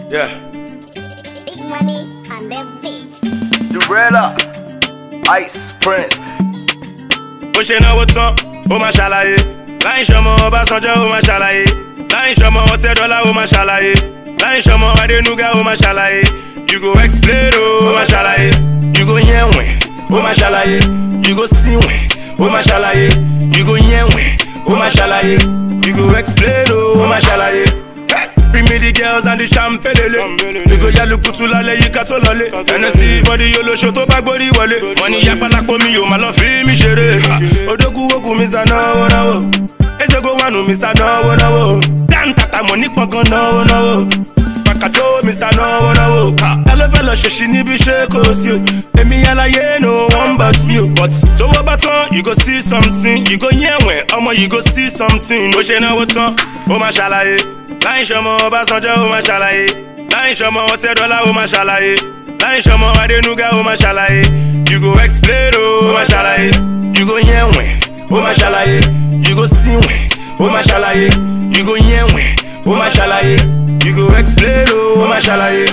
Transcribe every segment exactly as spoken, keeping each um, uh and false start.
Yeah. Big money and the beat. Durella, Ice Prince. Bó ṣe náwó tán, ó máa ṣàlàyé. Láì ṣọmọ Ọbásanjọ́, ó máa ṣàlàyé. Láì ṣọmọ Ọ̀tẹ́dọ́lá, ó máa ṣàlàyé. Láì ṣọmọ Adénúgà, ó máa ṣàlàyé. You go explain, ó máa ṣàlàyé. You go yẹ̀wẹ̀, ó máa ṣàlàyé. You go síwẹ̀, ó máa ṣàlàyé. You go yẹ̀wẹ̀, ó máa ṣàlàyé. You go explain, ó máa ṣàlàyé. Bring me the girls and the champagne. We go yalu kutu lálẹ́ yìí ká tó lọlé. Tennessee for the yolo show tó bá gbórí wọlé. Wọ́n ní yapalako mi yóò máa lọ fi mí ṣeré. Odogun wogun Mister Náwó Náwó. Ezego wanu Mister Náwó Náwó. Dan tata mọ̀ ní pọ̀ngàn náwó náwó. Pàkàtó Mister Náwó Náwó. Ẹ ló fẹ́ lọ ṣèṣì níbi ṣé kò sí o. Èmi aláyé no one but me o. But tówó bá tán, you go see something. You go yẹ̀wẹ̀, ọmọ you go see something. Bó ṣe náwó tán, ó máa ṣàlàyé. Láì ṣọmọ Ọbásanjọ́, ó máa ṣàlàyé. Láì ṣọmọ Ọ̀tẹ́dọ́lá, ó máa ṣàlàyé. Láì ṣọmọ Adénúgà, ó máa ṣàlàyé. You go explain, ó máa ṣàlàyé. You go yẹ̀wẹ̀, ó máa ṣàlàyé. You go síwẹ̀, ó máa ṣàlàyé. You go yẹ̀wẹ̀, ó máa ṣàlàyé. You go explain, ó máa ṣàlàyé.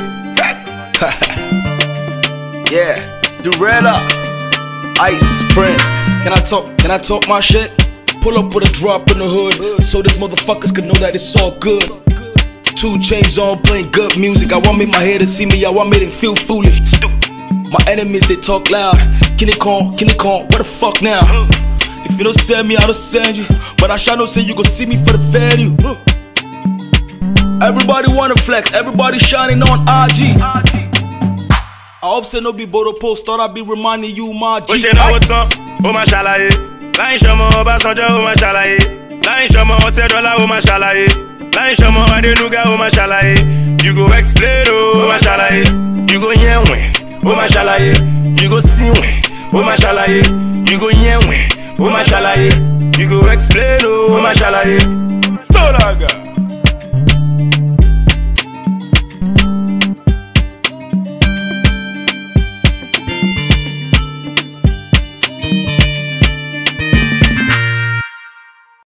Yeah, Durella, Ice Prince. Can I talk? Can I talk my shit? Pull up with a drop in the hood, so these motherfuckers can know that it's all good. Two chains on, playing good music. I want me my head to see me. I want me to feel foolish. My enemies they talk loud. Can they call? Can they call? What the fuck now? If you don't send me, I don't send you. But I shall not say you gon' see me for the value. Everybody wanna flex. Everybody shining on I G. I hope say no be Bodo post. Thought I'd be reminding you my G. Bó ṣe náwó tán, ó máa ṣàlàyé. Láì ṣọmọ Ọbásanjọ́, ó máa ṣàlàyé. Láì ṣọmọ Ọ̀tẹ́dọ́lá, ó máa ṣàlàyé. Láì ṣọmọ Adénúgà, ó máa ṣàlàyé. You go explain, ó máa ṣàlàyé. You go yẹ̀wẹ̀, ó máa ṣàlàyé. You go síwẹ̀, ó máa ṣàlàyé. You go yẹ̀wẹ̀, ó máa ṣàlàyé. You go explain, ó máa ṣàlàyé. Tó lága.